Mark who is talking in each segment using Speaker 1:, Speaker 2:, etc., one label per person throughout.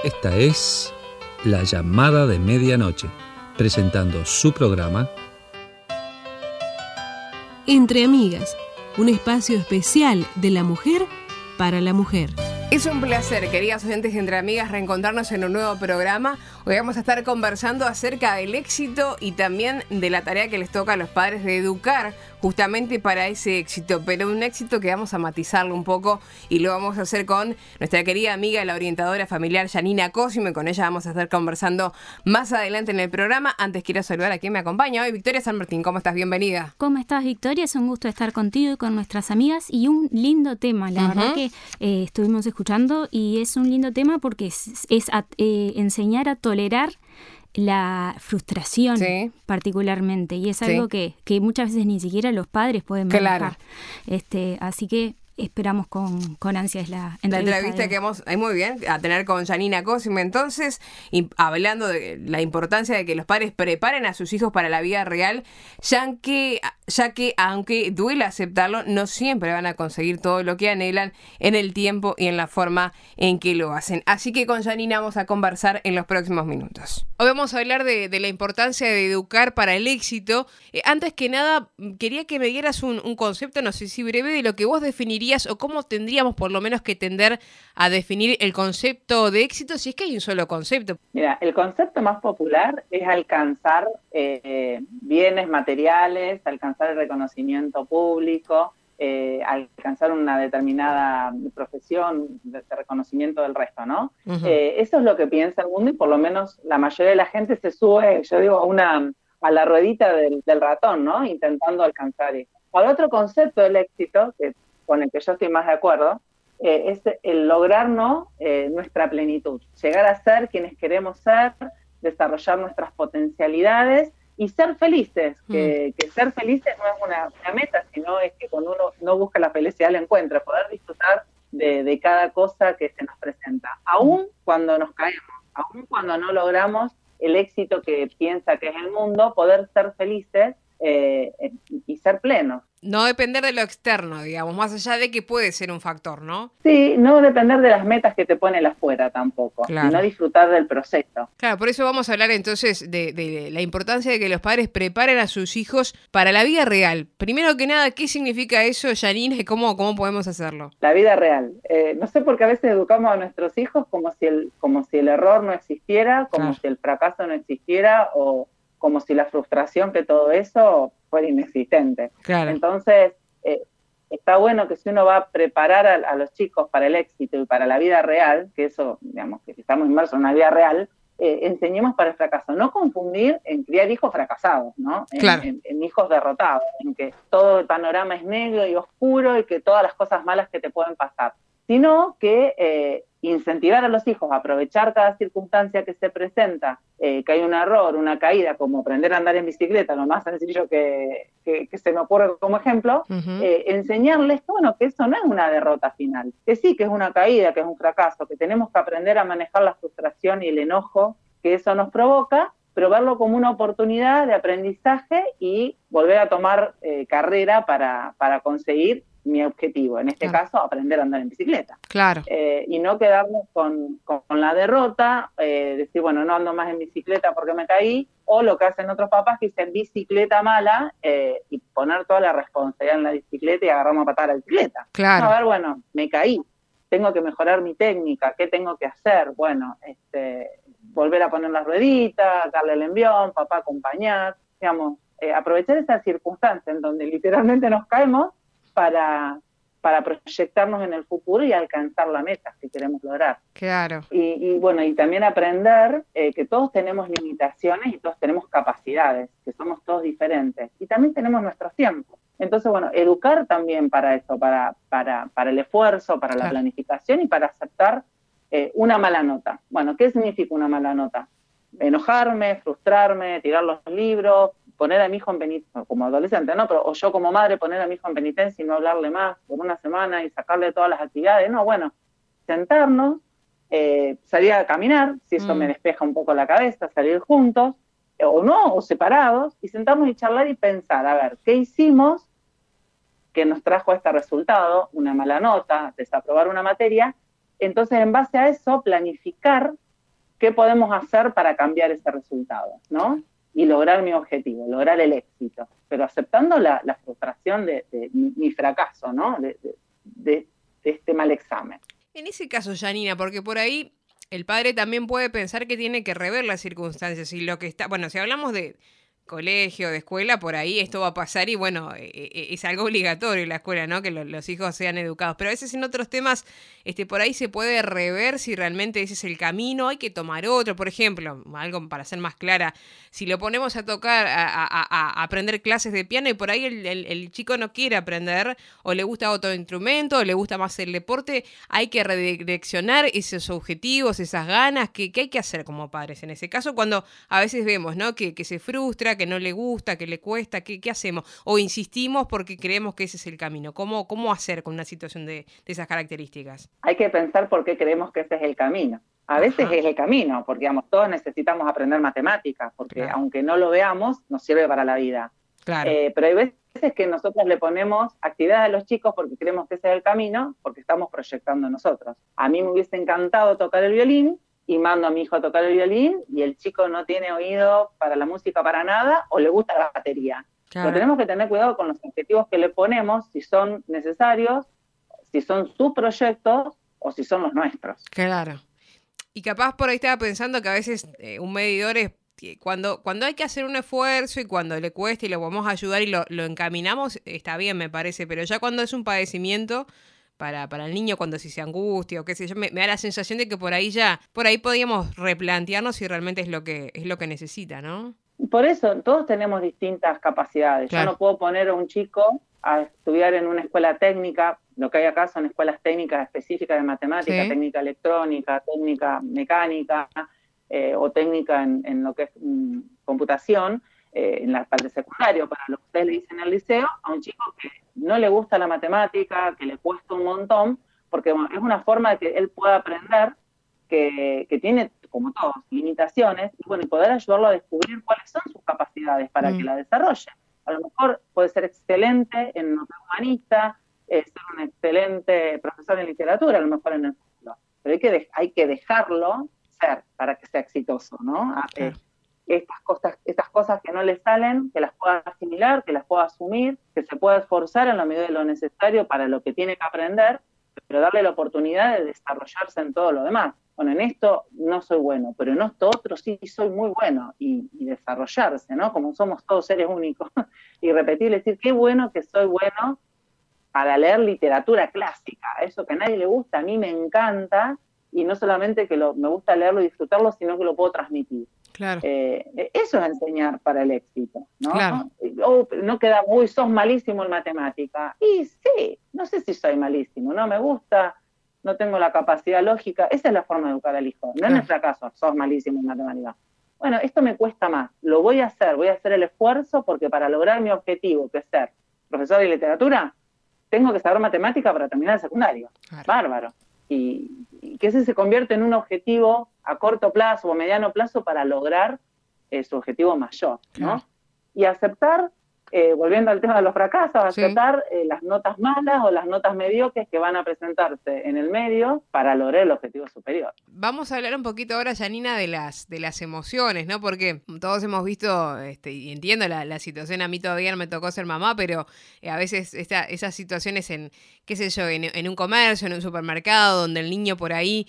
Speaker 1: Esta es La Llamada de Medianoche, presentando su programa
Speaker 2: Entre Amigas, un espacio especial de la mujer para la mujer.
Speaker 3: Es un placer, queridas oyentes de Entre Amigas, reencontrarnos en un nuevo programa. Hoy vamos a estar conversando acerca del éxito y también de la tarea que les toca a los padres de educar justamente para ese éxito, pero un éxito que vamos a matizarlo un poco y lo vamos a hacer con nuestra querida amiga, la orientadora familiar Yanina Cosimo, y con ella vamos a estar conversando más adelante en el programa. Antes quiero saludar a quien me acompaña hoy, Victoria San Martín. ¿Cómo estás? Bienvenida.
Speaker 4: ¿Cómo estás, Victoria? Es un gusto estar contigo y con nuestras amigas, y un lindo tema, la verdad que estuvimos escuchando, y es un lindo tema porque es enseñar a tolerar la frustración, particularmente, y es algo que muchas veces ni siquiera los padres pueden manejar. Así que esperamos con ansias la entrevista
Speaker 3: que vamos muy bien a tener con Yanina Cosimo. Entonces, hablando de la importancia de que los padres preparen a sus hijos para la vida real, ya que aunque duele aceptarlo, no siempre van a conseguir todo lo que anhelan en el tiempo y en la forma en que lo hacen. Así que con Yanina vamos a conversar en los próximos minutos. Hoy vamos a hablar de la importancia de educar para el éxito. Antes que nada, quería que me dieras un concepto, no sé si breve, de lo que vos definirías o cómo tendríamos por lo menos que tender a definir el concepto de éxito, si es que hay un solo concepto.
Speaker 5: Mira, el concepto más popular es alcanzar bienes materiales, alcanzar el reconocimiento público, alcanzar una determinada profesión de reconocimiento del resto, ¿no? Eso es lo que piensa el mundo, y por lo menos la mayoría de la gente se sube, yo digo, a la ruedita del ratón, ¿no? Intentando alcanzar eso. Ahora, otro concepto del éxito, con el que yo estoy más de acuerdo, es el lograrnos nuestra plenitud, llegar a ser quienes queremos ser, desarrollar nuestras potencialidades y ser felices, que ser felices no es una meta, sino es que cuando uno no busca la felicidad la encuentra, poder disfrutar de cada cosa que se nos presenta, aún cuando nos caemos, aún cuando no logramos el éxito que piensa que es el mundo, poder ser felices y ser plenos.
Speaker 3: No depender de lo externo, digamos, más allá de que puede ser un factor, ¿no?
Speaker 5: Sí, no depender de las metas que te pone el afuera tampoco, sino disfrutar del proceso.
Speaker 3: Claro, por eso vamos a hablar entonces de la importancia de que los padres preparen a sus hijos para la vida real. Primero que nada, ¿qué significa eso, Yanina, y cómo podemos hacerlo?
Speaker 5: La vida real. No sé por qué a veces educamos a nuestros hijos como si el error no existiera, como si el fracaso no existiera, o como si la frustración, que todo eso fuera inexistente. Claro. Entonces, está bueno que si uno va a preparar a los chicos para el éxito y para la vida real, que eso, digamos, que estamos inmersos en una vida real, enseñemos para el fracaso. No confundir en criar hijos fracasados, ¿no? En hijos derrotados, en que todo el panorama es negro y oscuro y que todas las cosas malas que te pueden pasar, sino que incentivar a los hijos a aprovechar cada circunstancia que se presenta, que hay un error, una caída, como aprender a andar en bicicleta, lo más sencillo que se me ocurre como ejemplo, enseñarles que, bueno, que eso no es una derrota final, que sí, que es una caída, que es un fracaso, que tenemos que aprender a manejar la frustración y el enojo que eso nos provoca, pero verlo como una oportunidad de aprendizaje y volver a tomar carrera para conseguir mi objetivo, en este caso, aprender a andar en bicicleta.
Speaker 3: Claro.
Speaker 5: Y no quedarnos con la derrota, decir, bueno, no ando más en bicicleta porque me caí, o lo que hacen otros papás que dicen bicicleta mala, y poner toda la responsabilidad en la bicicleta y agarrarme a patar la bicicleta.
Speaker 3: Claro.
Speaker 5: A ver, bueno, me caí, tengo que mejorar mi técnica, ¿qué tengo que hacer? Bueno, volver a poner las rueditas, darle el envión, papá acompañar, digamos, aprovechar esa circunstancia en donde literalmente nos caemos, para proyectarnos en el futuro y alcanzar la meta que queremos lograr.
Speaker 3: Claro.
Speaker 5: Y bueno, y también aprender que todos tenemos limitaciones y todos tenemos capacidades, que somos todos diferentes, y también tenemos nuestros tiempos. Entonces, bueno, educar también para eso, para el esfuerzo, para la planificación y para aceptar una mala nota. Bueno, ¿qué significa una mala nota? Enojarme, frustrarme, tirar los libros, poner a mi hijo en penitencia, como adolescente, ¿no? Pero, o yo como madre poner a mi hijo en penitencia y no hablarle más por una semana y sacarle todas las actividades. No, bueno, sentarnos, salir a caminar, si eso me despeja un poco la cabeza, salir juntos, o no, o separados, y sentarnos y charlar y pensar, a ver, ¿qué hicimos que nos trajo este resultado? Una mala nota, desaprobar una materia. Entonces, en base a eso, planificar ¿qué podemos hacer para cambiar ese resultado, ¿no? Y lograr mi objetivo, lograr el éxito, pero aceptando la frustración de mi fracaso, ¿no? De este mal examen.
Speaker 3: En ese caso, Janina, porque por ahí el padre también puede pensar que tiene que rever las circunstancias y lo que está, bueno, si hablamos de colegio, de escuela, por ahí esto va a pasar y bueno, es algo obligatorio en la escuela, ¿no? Que los hijos sean educados, pero a veces en otros temas por ahí se puede rever si realmente ese es el camino, hay que tomar otro, por ejemplo, algo para ser más clara, si lo ponemos a tocar, a aprender clases de piano y por ahí el chico no quiere aprender o le gusta otro instrumento o le gusta más el deporte, hay que redireccionar esos objetivos, esas ganas, ¿qué hay que hacer como padres en ese caso? Cuando a veces vemos, ¿no? Que se frustra, que no le gusta, que le cuesta, ¿qué hacemos? O insistimos porque creemos que ese es el camino. ¿Cómo hacer con una situación de esas características?
Speaker 5: Hay que pensar por qué creemos que ese es el camino. A veces es el camino, porque digamos, todos necesitamos aprender matemáticas, porque aunque no lo veamos, nos sirve para la vida.
Speaker 3: Claro.
Speaker 5: Pero hay veces que nosotros le ponemos actividades a los chicos porque creemos que ese es el camino, porque estamos proyectando nosotros. A mí me hubiese encantado tocar el violín, y mando a mi hijo a tocar el violín y el chico no tiene oído para la música para nada o le gusta la batería. Claro. Pero tenemos que tener cuidado con los objetivos que le ponemos, si son necesarios, si son sus proyectos o si son los nuestros.
Speaker 3: Claro. Y capaz por ahí estaba pensando que a veces un medidor es cuando hay que hacer un esfuerzo y cuando le cuesta y lo podemos ayudar y lo encaminamos, está bien, me parece, pero ya cuando es un padecimiento para el niño, cuando si se angustia o qué sé yo, me da la sensación de que por ahí podríamos replantearnos si realmente es lo que necesita, ¿no?
Speaker 5: Por eso, todos tenemos distintas capacidades. Claro. Yo no puedo poner a un chico a estudiar en una escuela técnica, lo que hay acá son escuelas técnicas específicas de matemática, técnica electrónica, técnica mecánica, o técnica en lo que es computación, para el secundario, para lo que ustedes le dicen al liceo, a un chico que no le gusta la matemática, que le cuesta un montón, porque bueno, es una forma de que él pueda aprender, que tiene, como todos, limitaciones, y bueno, y poder ayudarlo a descubrir cuáles son sus capacidades para que la desarrolle. A lo mejor puede ser excelente en lo humanista, ser un excelente profesor en literatura, a lo mejor en el futuro, pero hay que dejarlo ser para que sea exitoso, ¿no? Claro. Estas cosas que no le salen, que las pueda asimilar, que las pueda asumir, que se pueda esforzar en la medida de lo necesario para lo que tiene que aprender, pero darle la oportunidad de desarrollarse en todo lo demás. Bueno, en esto no soy bueno, pero en esto otro sí soy muy bueno, y desarrollarse, ¿no? Como somos todos seres únicos, y repetir, decir, qué bueno que soy bueno para leer literatura clásica, eso que a nadie le gusta, a mí me encanta, y no solamente que me gusta leerlo y disfrutarlo, sino que lo puedo transmitir.
Speaker 3: Claro.
Speaker 5: Eso es enseñar para el éxito, ¿no?
Speaker 3: Claro.
Speaker 5: O no queda, sos malísimo en matemática. Y sí, no sé si soy malísimo, no me gusta, no tengo la capacidad lógica. Esa es la forma de educar al hijo. No en el fracaso, sos malísimo en matemática. Bueno, esto me cuesta más, lo voy a hacer el esfuerzo porque para lograr mi objetivo, que es ser profesor de literatura, tengo que saber matemática para terminar el secundario. Claro. Bárbaro. Y que ese se convierte en un objetivo a corto plazo o mediano plazo para lograr su objetivo mayor, ¿no? Claro. Y aceptar, volviendo al tema de los fracasos, aceptar las notas malas o las notas mediocres que van a presentarse en el medio para lograr el objetivo superior.
Speaker 3: Vamos a hablar un poquito ahora, Janina, de las emociones, ¿no? Porque todos hemos visto, y entiendo la situación, a mí todavía no me tocó ser mamá, pero a veces esas situaciones en, qué sé yo, en un comercio, en un supermercado, donde el niño por ahí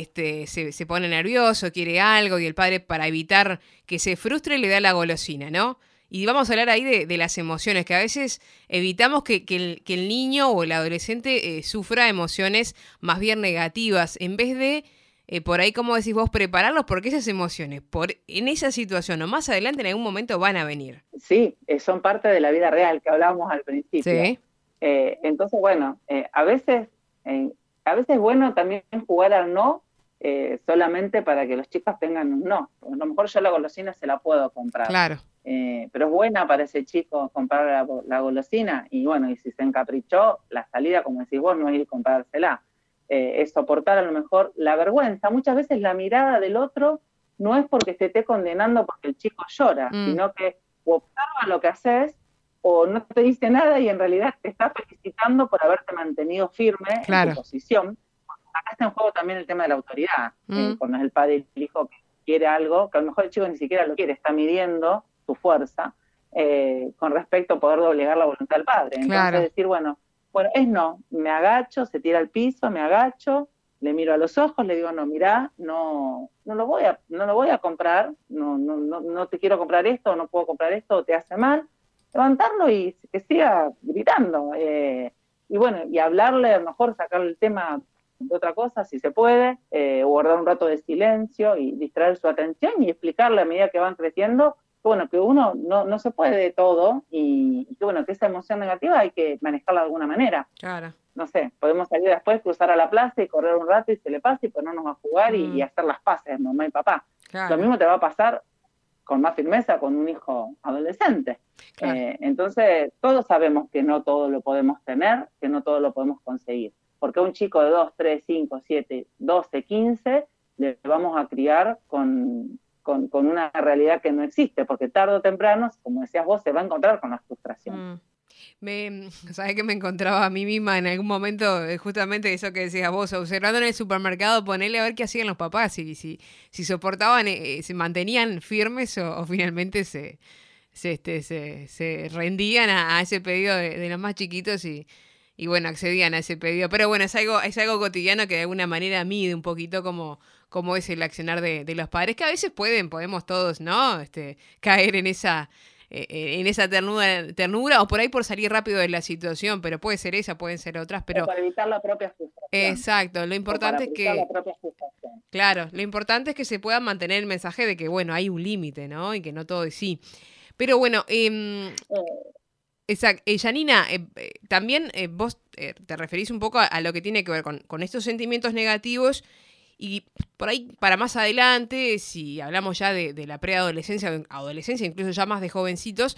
Speaker 3: se pone nervioso, quiere algo, y el padre, para evitar que se frustre, le da la golosina, ¿no? Y vamos a hablar ahí de las emociones, que a veces evitamos que el niño o el adolescente sufra emociones más bien negativas, en vez de, por ahí, como decís vos, prepararlos, porque esas emociones, en esa situación o más adelante en algún momento van a venir.
Speaker 5: Sí, son parte de la vida real que hablábamos al principio. Sí. Entonces, bueno, a veces es bueno también jugar al no, solamente para que los chicos tengan un no. A lo mejor yo la golosina se la puedo comprar.
Speaker 3: Claro.
Speaker 5: Pero es buena para ese chico comprar la golosina, y bueno, y si se encaprichó, la salida, como decís vos, no es ir a comprársela, es soportar a lo mejor la vergüenza. Muchas veces la mirada del otro no es porque te esté condenando porque el chico llora, sino que o observa lo que haces o no te dice nada y en realidad te está felicitando por haberte mantenido firme en tu posición. acá está en juego también el tema de la autoridad, cuando es el padre y el hijo que quiere algo, que a lo mejor el chico ni siquiera lo quiere, está midiendo su fuerza con respecto a poder doblegar la voluntad del padre. Entonces decir, bueno, es no, me agacho, se tira al piso, me agacho, le miro a los ojos, le digo, no, mirá, no lo voy a comprar, no te quiero comprar esto, no puedo comprar esto, o te hace mal, levantarlo y que siga gritando. Y bueno, y hablarle, a lo mejor sacarle el tema de otra cosa, si se puede, guardar un rato de silencio y distraer su atención y explicarle a medida que van creciendo, que bueno, que uno no se puede de todo y que bueno, que esa emoción negativa hay que manejarla de alguna manera.
Speaker 3: Claro.
Speaker 5: No sé, podemos salir después, cruzar a la plaza y correr un rato y se le pasa y ponernos a jugar y hacer las paces, mamá y papá.
Speaker 3: Claro.
Speaker 5: Lo mismo te va a pasar con más firmeza con un hijo adolescente.
Speaker 3: Claro.
Speaker 5: Entonces, todos sabemos que no todo lo podemos tener, que no todo lo podemos conseguir. Porque a un chico de 2, 3, 5, 7, 12, 15, le vamos a criar con una realidad que no existe, porque tarde o temprano, como decías vos, se va a encontrar con la frustración.
Speaker 3: ¿Sabés que me encontraba a mí misma en algún momento, justamente eso que decías vos, observando en el supermercado, ponerle a ver qué hacían los papás, si soportaban, se mantenían firmes o finalmente se rendían a ese pedido de los más chiquitos y bueno, accedían a ese pedido. Pero bueno, es algo cotidiano que de alguna manera mide un poquito como es el accionar de los padres, que a veces podemos todos, ¿no? Caer en esa ternura o por ahí por salir rápido de la situación, pero puede ser esa, pueden ser otras, pero...
Speaker 5: O para evitar la propia frustración.
Speaker 3: Exacto, lo importante es que... Claro, lo importante es que se pueda mantener el mensaje de que, bueno, hay un límite, ¿no? Y que no todo es sí. Pero bueno, exacto. Janina, también vos te referís un poco a lo que tiene que ver con estos sentimientos negativos y por ahí para más adelante, si hablamos ya de la preadolescencia, adolescencia, incluso ya más de jovencitos,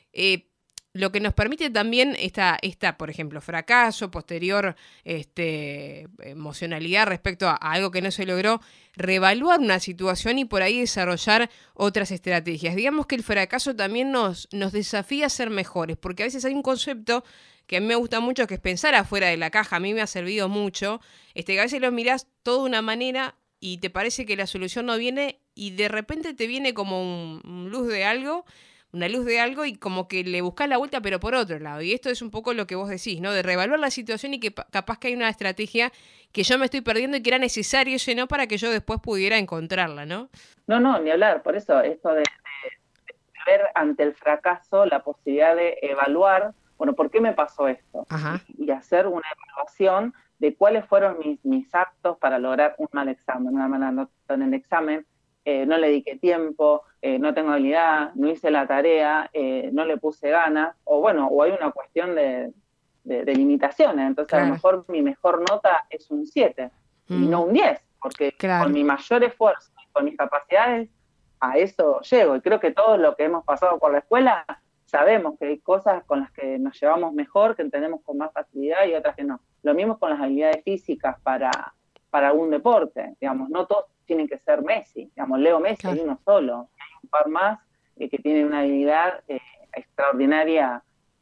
Speaker 3: lo que nos permite también esta por ejemplo, fracaso, posterior emocionalidad respecto a algo que no se logró, reevaluar una situación y por ahí desarrollar otras estrategias. Digamos que el fracaso también nos desafía a ser mejores, porque a veces hay un concepto que a mí me gusta mucho, que es pensar afuera de la caja. A mí me ha servido mucho, que a veces lo mirás todo de una manera y te parece que la solución no viene y de repente te viene como una luz de algo y como que le buscás la vuelta pero por otro lado. Y esto es un poco lo que vos decís, ¿no? De reevaluar la situación y que capaz que hay una estrategia que yo me estoy perdiendo y que era necesario ese no para que yo después pudiera encontrarla, ¿no?
Speaker 5: No, ni hablar. Por eso esto de ver ante el fracaso la posibilidad de evaluar, bueno, ¿por qué me pasó esto? Y hacer una evaluación de cuáles fueron mis actos para lograr un mal examen, una mala nota en el examen. No le dediqué tiempo, no tengo habilidad, no hice la tarea, no le puse ganas, o hay una cuestión de limitaciones. Entonces, claro, a lo mejor mi mejor nota es un 7 y no un 10, porque con mi mayor esfuerzo y con mis capacidades a eso llego. Y creo que todos los que hemos pasado por la escuela sabemos que hay cosas con las que nos llevamos mejor, que entendemos con más facilidad y otras que no. Lo mismo con las habilidades físicas para algún deporte, digamos, no todos tienen que ser Messi, digamos, Leo Messi, claro, hay uno solo, hay un par más que tienen una habilidad extraordinaria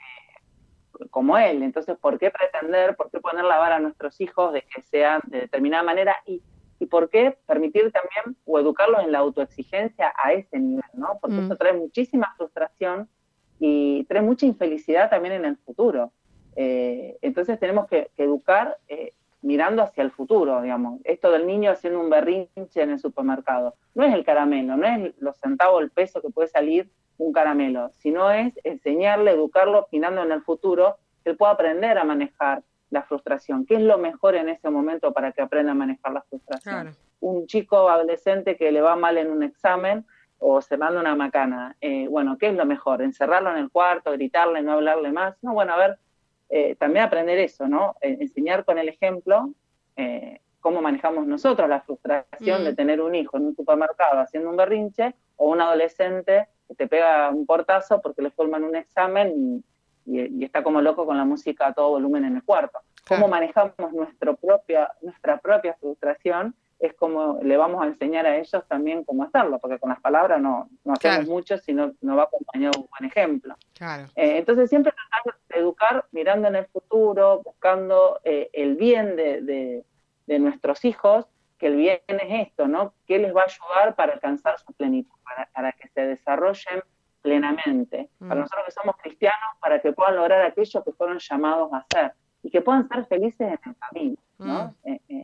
Speaker 5: como él. Entonces, ¿por qué poner la vara a nuestros hijos de que sean de determinada manera y por qué permitir también o educarlos en la autoexigencia a ese nivel, ¿no? Porque eso trae muchísima frustración y trae mucha infelicidad también en el futuro. Entonces tenemos que educar mirando hacia el futuro, digamos. Esto del niño haciendo un berrinche en el supermercado, no es el caramelo, no es los centavos, el peso que puede salir un caramelo, sino es enseñarle, educarlo, mirando en el futuro, que él pueda aprender a manejar la frustración. ¿Qué es lo mejor en ese momento para que aprenda a manejar la frustración? Claro. Un chico adolescente que le va mal en un examen o se manda una macana, ¿qué es lo mejor? ¿Encerrarlo en el cuarto, gritarle, no hablarle más? No, a ver, también aprender eso, ¿no? Enseñar con el ejemplo cómo manejamos nosotros la frustración de tener un hijo en un supermercado haciendo un berrinche o un adolescente que te pega un portazo porque le forman un examen y está como loco con la música a todo volumen en el cuarto. Cómo manejamos nuestra propia frustración es como le vamos a enseñar a ellos también cómo hacerlo, porque con las palabras no hacemos mucho si no va acompañado de un buen ejemplo. Claro. Entonces siempre tratar de educar mirando en el futuro, buscando el bien de de nuestros hijos, que el bien es esto, ¿no? ¿Qué les va a ayudar para alcanzar su plenitud, para que se desarrollen plenamente? Para nosotros que somos cristianos, para que puedan lograr aquello que fueron llamados a hacer y que puedan ser felices en el camino, ¿no?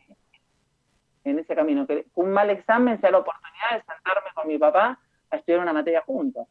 Speaker 5: En ese camino. Que un mal examen sea la oportunidad de sentarme con mi papá a estudiar una materia juntos,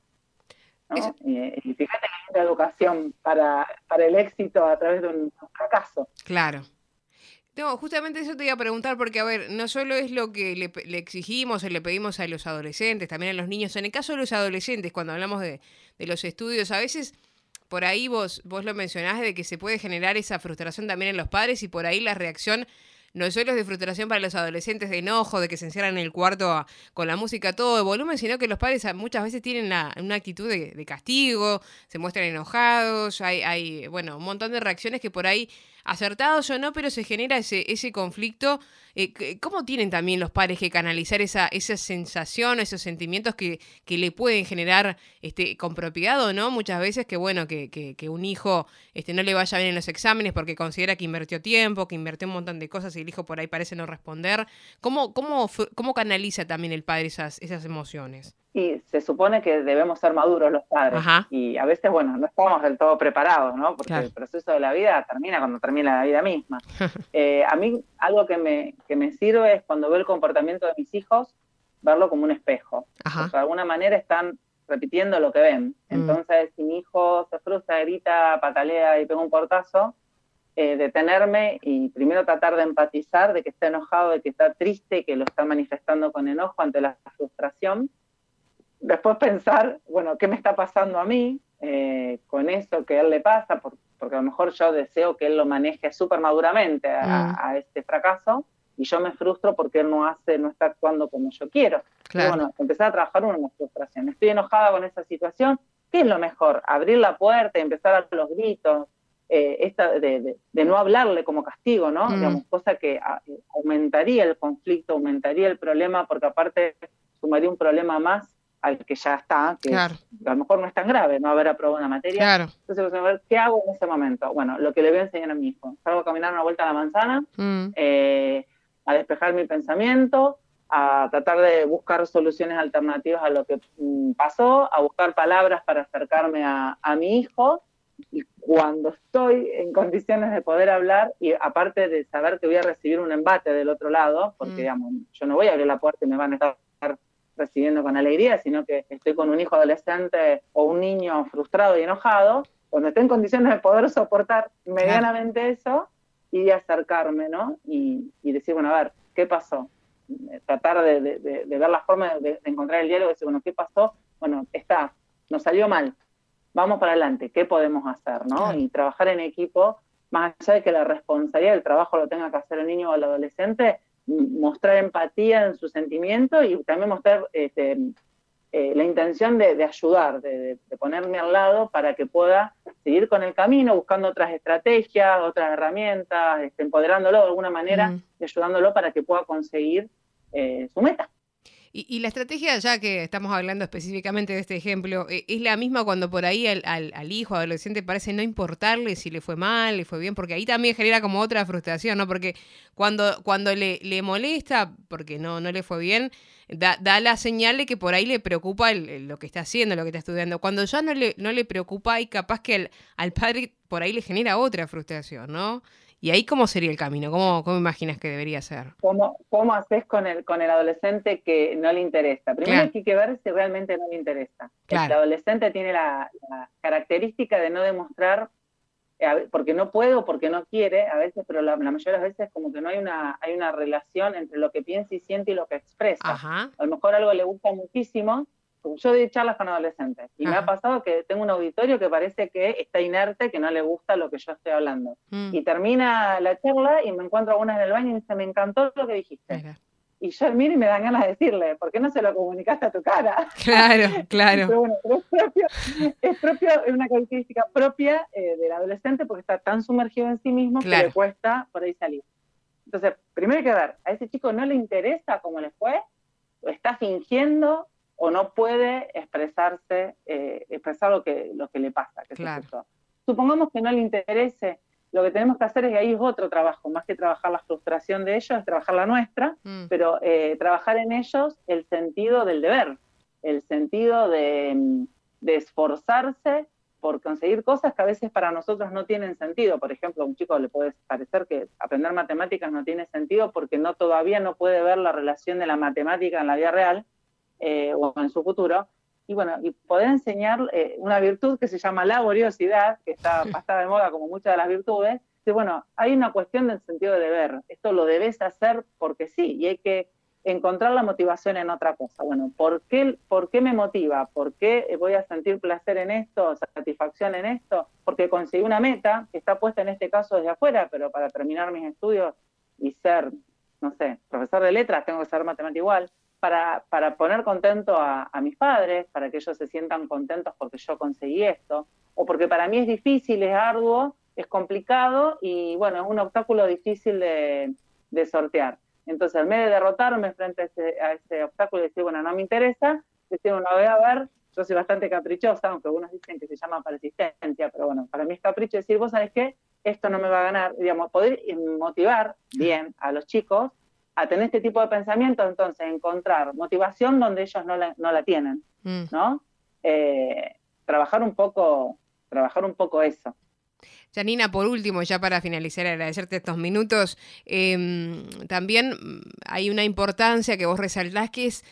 Speaker 5: ¿no? Y fíjate que hay una educación para el éxito a través de un fracaso.
Speaker 3: Claro. No, justamente eso te iba a preguntar porque, a ver, no solo es lo que le exigimos o le pedimos a los adolescentes, también a los niños. En el caso de los adolescentes, cuando hablamos de los estudios, a veces por ahí vos lo mencionás de que se puede generar esa frustración también en los padres y por ahí la reacción no solo es de frustración para los adolescentes, de enojo, de que se encierran en el cuarto con la música a todo de volumen, sino que los padres muchas veces tienen una actitud de castigo, se muestran enojados, hay bueno, un montón de reacciones que por ahí, acertados o no, pero se genera ese conflicto. ¿Cómo tienen también los padres que canalizar esa sensación, esos sentimientos que le pueden generar con propiedad o no? Muchas veces que bueno, que un hijo no le vaya bien en los exámenes porque considera que invirtió tiempo, que invirtió un montón de cosas y el hijo por ahí parece no responder. ¿Cómo canaliza también el padre esas emociones?
Speaker 5: Y se supone que debemos ser maduros los padres. Ajá. Y a veces, bueno, no estamos del todo preparados, ¿no? Porque claro, el proceso de la vida termina cuando termina la vida misma. A mí algo que me sirve es cuando veo el comportamiento de mis hijos, verlo como un espejo. Porque de alguna manera están repitiendo lo que ven. Entonces, si mi hijo se frustra, grita, patalea y pega un portazo, detenerme y primero tratar de empatizar, de que está enojado, de que está triste, que lo está manifestando con enojo ante la frustración. Después pensar, bueno, ¿qué me está pasando a mí con eso que a él le pasa? Porque a lo mejor yo deseo que él lo maneje súper maduramente a este fracaso y yo me frustro porque él no está actuando como yo quiero. Claro. Y bueno, empezar a trabajar una frustración. Estoy enojada con esa situación. ¿Qué es lo mejor? Abrir la puerta y empezar a los gritos, de no hablarle como castigo, ¿no? Digamos, cosa que aumentaría el conflicto, aumentaría el problema, porque aparte sumaría un problema más al que ya está, que claro, a lo mejor no es tan grave no haber aprobado una materia. Claro. Entonces, a ver, ¿qué hago en ese momento? Bueno, lo que le voy a enseñar a mi hijo. Salgo a caminar una vuelta a la manzana, a despejar mi pensamiento, a tratar de buscar soluciones alternativas a lo que pasó, a buscar palabras para acercarme a mi hijo, y cuando estoy en condiciones de poder hablar, y aparte de saber que voy a recibir un embate del otro lado, porque digamos, yo no voy a abrir la puerta y me van a estar recibiendo con alegría, sino que estoy con un hijo adolescente o un niño frustrado y enojado, cuando esté en condiciones de poder soportar medianamente claro, eso, y de acercarme, ¿no? Y decir, bueno, a ver, ¿qué pasó? Tratar de ver la forma de encontrar el diálogo y decir, bueno, ¿qué pasó? Bueno, nos salió mal, vamos para adelante, ¿qué podemos hacer, no? Claro. Y trabajar en equipo, más allá de que la responsabilidad del trabajo lo tenga que hacer el niño o el adolescente, mostrar empatía en su sentimiento y también mostrar la intención de ayudar, de ponerme al lado para que pueda seguir con el camino, buscando otras estrategias, otras herramientas, empoderándolo de alguna manera y ayudándolo para que pueda conseguir su meta.
Speaker 3: Y la estrategia, ya que estamos hablando específicamente de este ejemplo, es la misma cuando por ahí al hijo, adolescente, parece no importarle si le fue mal, le fue bien, porque ahí también genera como otra frustración, ¿no? Porque cuando le molesta, porque no le fue bien, da la señal de que por ahí le preocupa lo que está haciendo, lo que está estudiando. Cuando ya no le preocupa, y capaz que al padre por ahí le genera otra frustración, ¿no? ¿Y ahí cómo sería el camino? ¿Cómo imaginas que debería ser?
Speaker 5: ¿Cómo haces con el adolescente que no le interesa? Primero hay que ver si realmente no le interesa. Claro. El adolescente tiene la característica de no demostrar, porque no puede o porque no quiere, a veces, pero la mayoría de las veces como que no hay una relación entre lo que piensa y siente y lo que expresa. Ajá. A lo mejor algo le gusta muchísimo. Yo doy charlas con adolescentes y me ha pasado que tengo un auditorio que parece que está inerte, que no le gusta lo que yo estoy hablando. Y termina la charla y me encuentro a una en el baño y me dice, me encantó lo que dijiste. Mira. Y yo miro y me dan ganas de decirle, ¿por qué no se lo comunicaste a tu cara?
Speaker 3: Claro.
Speaker 5: Pero bueno, es una característica propia del adolescente porque está tan sumergido en sí mismo que le cuesta por ahí salir. Entonces, primero hay que ver, ¿a ese chico no le interesa cómo le fue? ¿O está fingiendo? ¿O no puede expresar lo que le pasa? Claro. Supongamos que no le interese, lo que tenemos que hacer es, ahí es otro trabajo, más que trabajar la frustración de ellos, es trabajar la nuestra, pero trabajar en ellos el sentido del deber, el sentido de esforzarse por conseguir cosas que a veces para nosotros no tienen sentido. Por ejemplo, a un chico le puede parecer que aprender matemáticas no tiene sentido porque todavía no puede ver la relación de la matemática en la vida real o en su futuro. Y bueno, y poder enseñar una virtud que se llama laboriosidad, que está pasada de moda como muchas de las virtudes. Y bueno, hay una cuestión del sentido de deber. Esto lo debes hacer porque sí, y hay que encontrar la motivación en otra cosa. Bueno, ¿por qué me motiva? ¿Por qué voy a sentir placer en esto, satisfacción en esto? Porque conseguí una meta que está puesta en este caso desde afuera, pero para terminar mis estudios y ser, no sé, profesor de letras, tengo que ser matemática igual, para poner contento a mis padres, para que ellos se sientan contentos porque yo conseguí esto, o porque para mí es difícil, es arduo, es complicado y bueno, es un obstáculo difícil de sortear. Entonces, en vez de derrotarme frente a ese obstáculo y decir, bueno, no me interesa, decir, bueno, voy a ver, yo soy bastante caprichosa, aunque algunos dicen que se llama persistencia, pero bueno, para mí es capricho decir, vos sabés qué, esto no me va a ganar, digamos, poder motivar bien a los chicos a tener este tipo de pensamiento, entonces encontrar motivación donde ellos no la tienen, ¿no? Trabajar un poco eso.
Speaker 3: Janina, por último, ya para finalizar, agradecerte estos minutos, también hay una importancia que vos resaltás, que es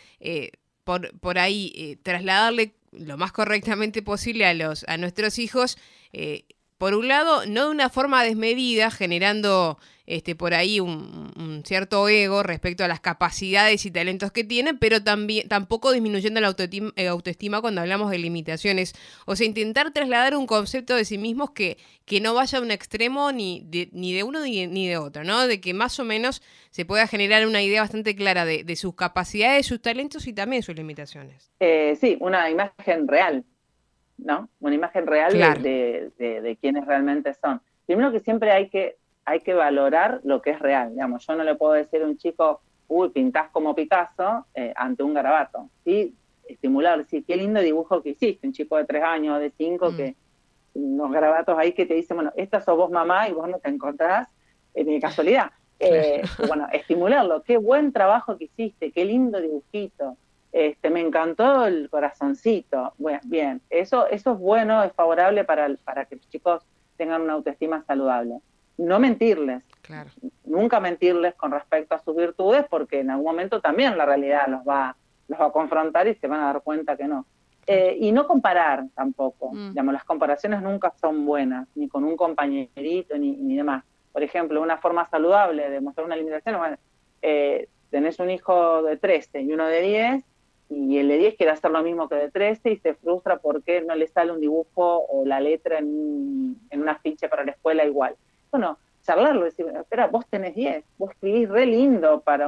Speaker 3: por ahí trasladarle lo más correctamente posible a nuestros hijos, por un lado, no de una forma desmedida, generando por ahí un cierto ego respecto a las capacidades y talentos que tienen, pero tampoco disminuyendo la autoestima cuando hablamos de limitaciones. O sea, intentar trasladar un concepto de sí mismos que no vaya a un extremo ni de uno ni de otro, ¿no? De que más o menos se pueda generar una idea bastante clara de sus capacidades, sus talentos y también sus limitaciones.
Speaker 5: Sí, una imagen real, ¿no? Una imagen real, claro, de quienes realmente son. Primero que siempre hay que valorar lo que es real, digamos. Yo no le puedo decir a un chico, pintás como Picasso, ante un garabato, ¿sí? Estimular, sí, qué lindo dibujo que hiciste, un chico de 3 años, de 5, que unos garabatos ahí que te dicen, bueno, esta sos vos mamá y vos no te encontrás ni casualidad. Bueno, estimularlo, qué buen trabajo que hiciste, qué lindo dibujito. Me encantó el corazoncito. Bueno, bien, eso es bueno, es favorable para que los chicos tengan una autoestima saludable. No mentirles, claro, nunca mentirles con respecto a sus virtudes, porque en algún momento también la realidad los va a confrontar y se van a dar cuenta que no. Y no comparar tampoco, digamos, las comparaciones nunca son buenas, ni con un compañerito, ni demás. Por ejemplo, una forma saludable de mostrar una limitación, bueno, tenés un hijo de 13 y uno de 10, y el de 10 quiere hacer lo mismo que de 13 y se frustra porque no le sale un dibujo o la letra en un afiche para la escuela igual. Bueno, charlarlo, decir, espera, vos tenés 10, vos escribís re lindo para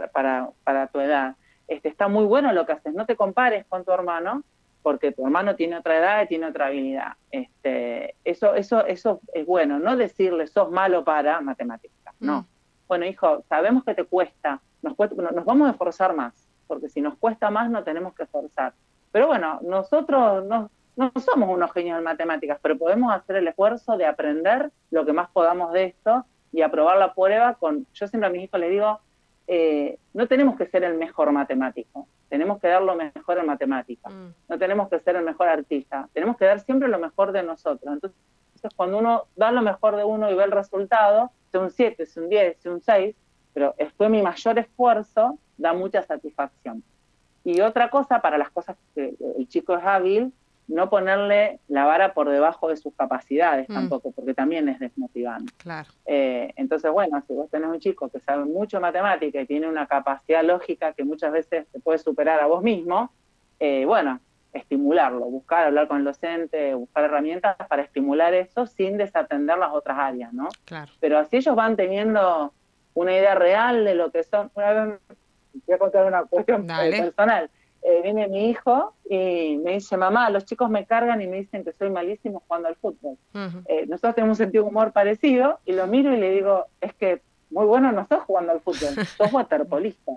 Speaker 5: tu edad, está muy bueno lo que haces, no te compares con tu hermano, porque tu hermano tiene otra edad y tiene otra habilidad. Eso es bueno, no decirle sos malo para matemáticas, no. Bueno, hijo, sabemos que te cuesta, nos vamos a esforzar más, porque si nos cuesta más no tenemos que esforzar. Pero bueno, nosotros no somos unos genios en matemáticas, pero podemos hacer el esfuerzo de aprender lo que más podamos de esto y aprobar la prueba yo siempre a mis hijos les digo, no tenemos que ser el mejor matemático, tenemos que dar lo mejor en matemática, no tenemos que ser el mejor artista, tenemos que dar siempre lo mejor de nosotros. Entonces cuando uno da lo mejor de uno y ve el resultado, sea un 7, sea un 10, sea un 6, pero fue mi mayor esfuerzo, da mucha satisfacción. Y otra cosa, para las cosas que el chico es hábil, no ponerle la vara por debajo de sus capacidades tampoco, porque también es desmotivante. Claro. Entonces, bueno, si vos tenés un chico que sabe mucho de matemática y tiene una capacidad lógica que muchas veces te puede superar a vos mismo, bueno, estimularlo, hablar con el docente, buscar herramientas para estimular eso sin desatender las otras áreas, ¿no? Claro. Pero así ellos van teniendo una idea real de lo que son. Una vez voy a contar una cuestión personal. Viene mi hijo y me dice, mamá, los chicos me cargan y me dicen que soy malísimo jugando al fútbol. Nosotros tenemos un sentido de humor parecido y lo miro y le digo, es que muy bueno no sos jugando al fútbol, sos waterpolista.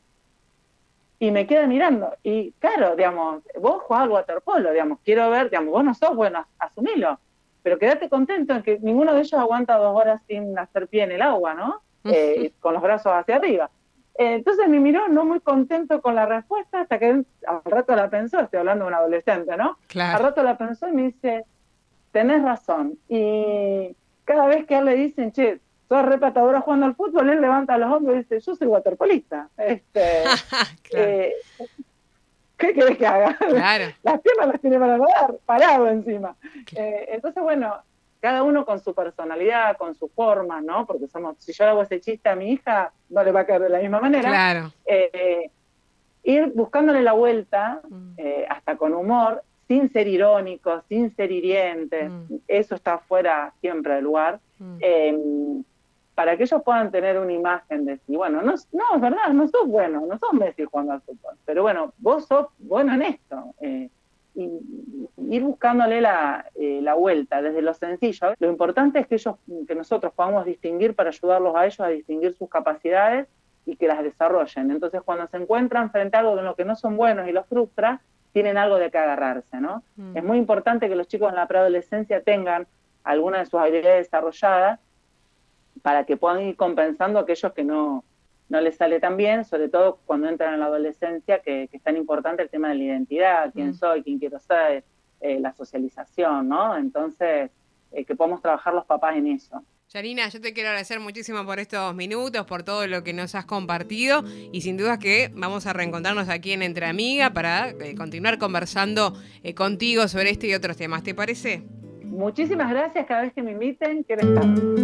Speaker 5: Y me queda mirando. Y claro, digamos, vos jugás al waterpolo, digamos, quiero ver, digamos, vos no sos bueno, asumilo. pero quédate contento en que ninguno de ellos aguanta 2 horas sin hacer pie en el agua, ¿no? Con los brazos hacia arriba. Entonces me miró no muy contento con la respuesta, hasta que al rato la pensó, estoy hablando de un adolescente, ¿no?
Speaker 3: Claro.
Speaker 5: Al rato la pensó y me dice, tenés razón. Y cada vez que a él le dicen, che, sos repatadora jugando al fútbol, él levanta los hombros y dice, yo soy waterpolista.
Speaker 3: Claro.
Speaker 5: ¿Qué querés que haga?
Speaker 3: Claro.
Speaker 5: Las piernas las tiene para nadar, parado encima. Entonces, bueno, cada uno con su personalidad, con su forma, ¿no? Porque si yo hago ese chiste a mi hija, no le va a caer de la misma manera.
Speaker 3: Claro.
Speaker 5: Ir buscándole la vuelta, hasta con humor, sin ser irónico, sin ser hiriente, eso está fuera siempre del lugar, para que ellos puedan tener una imagen de decir, bueno, no, es verdad, no sos bueno, no sos Messi jugando al fútbol, pero bueno, vos sos bueno en esto, y ir buscándole la vuelta desde lo sencillo. Lo importante es que nosotros podamos distinguir para ayudarlos a ellos a distinguir sus capacidades y que las desarrollen. Entonces, cuando se encuentran frente a algo en lo que no son buenos y los frustra, tienen algo de qué agarrarse, ¿no? Es muy importante que los chicos en la preadolescencia tengan alguna de sus habilidades desarrolladas para que puedan ir compensando aquellos que no les sale tan bien, sobre todo cuando entran en la adolescencia, que es tan importante el tema de la identidad, quién soy, quién quiero ser, la socialización, ¿no? Entonces, que podamos trabajar los papás en eso.
Speaker 3: Yanina, yo te quiero agradecer muchísimo por estos minutos, por todo lo que nos has compartido y sin duda que vamos a reencontrarnos aquí en Entre Amigas para continuar conversando contigo sobre este y otros temas. ¿Te parece?
Speaker 5: Muchísimas gracias, cada vez que me inviten, quiero estar.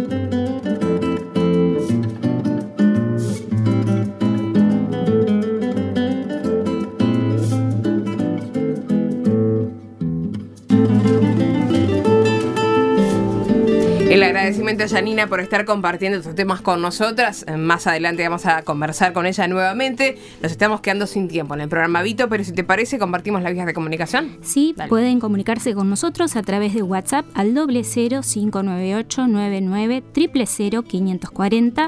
Speaker 3: El agradecimiento a Yanina por estar compartiendo estos temas con nosotras. Más adelante vamos a conversar con ella nuevamente. Nos estamos quedando sin tiempo en el programa Vito, pero si te parece, compartimos las vías de comunicación.
Speaker 4: Sí,
Speaker 3: Dale.
Speaker 4: Pueden comunicarse con nosotros a través de WhatsApp al 00598 99 000 540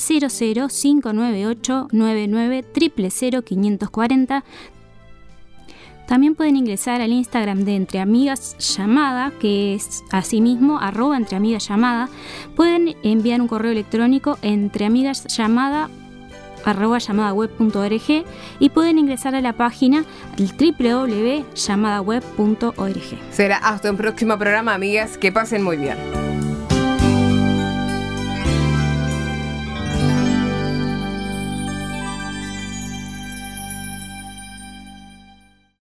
Speaker 4: 00598 99 000 540. También pueden ingresar al Instagram de Entre Amigas Llamada, que es asimismo @entreamigasllamada. Pueden enviar un correo electrónico entreamigasllamada@llamadaweb.org y pueden ingresar a la página www.llamadaweb.org.
Speaker 3: Será hasta un próximo programa, amigas. Que pasen muy bien.